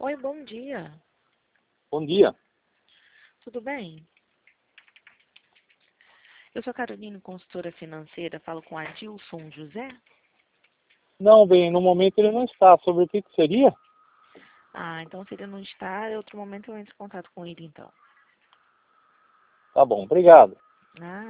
Oi, bom dia. Bom dia. Tudo bem? Eu sou Carolina, consultora financeira. Falo com Adilson José. Não, bem, no momento ele não está. Sobre o que seria? Então se ele não está, em outro momento eu entro em contato com ele, então. Tá bom, obrigado. Ah,